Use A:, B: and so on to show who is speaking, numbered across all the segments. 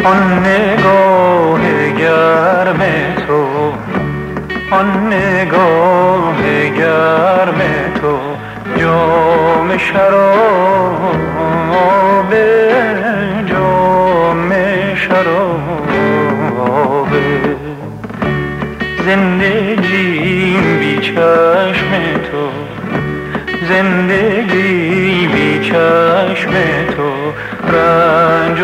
A: آن نگاه گرم تو، آن نگاه گرم تو، جام شراب، جام شراب. زندگی بی چشم تو، زندگی بی چشم تو، رنج و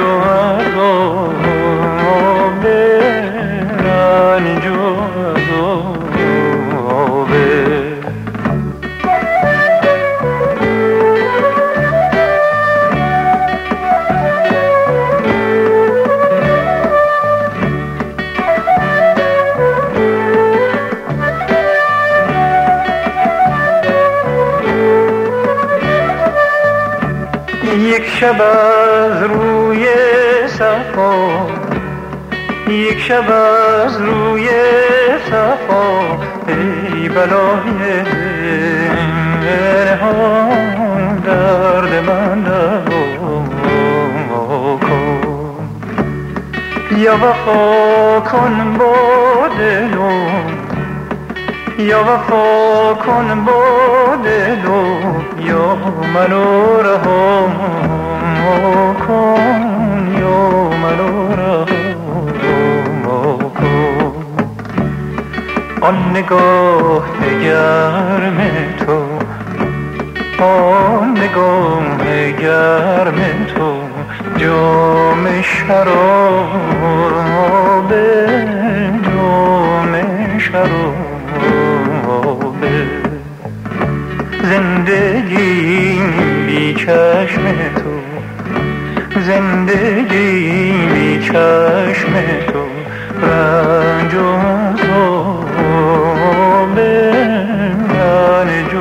A: عذاب، رنج و عذاب. یک شب از روی صفا، یک شب از روی صفا، ای بلای نهان درد من دوا کن. یا وفا کن با دلم، یا وفا کن با دلم، یا منو رها کن، یا منو رها کن. آن نگاه گرم تو، آن نگاه گرم تو، جام شراب، جام شراب. زندگی بی چشم تو، زندگی بی چشم تو، رنج و عذاب، رنج و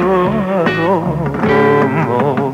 A: عذاب.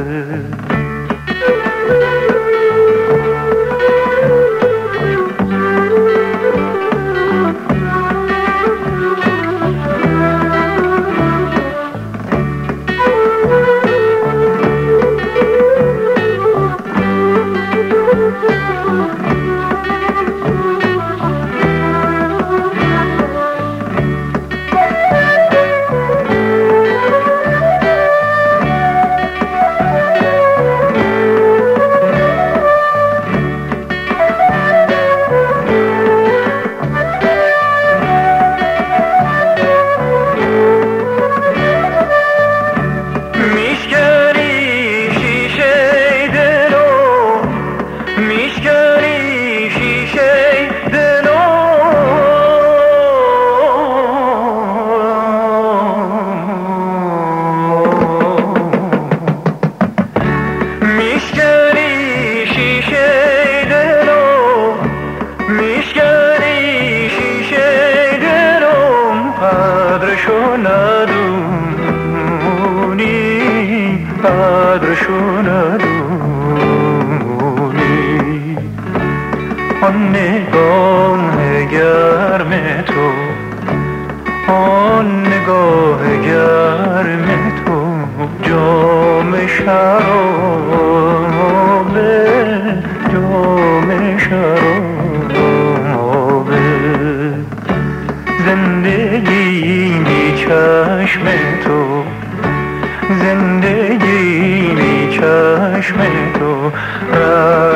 A: قدرشو ندونی. آن نگاه گرم تو، آن نگاه گرم تو، جام شراب، جام شراب. زندگی بی چشم تو، زندگی بی چشم تو،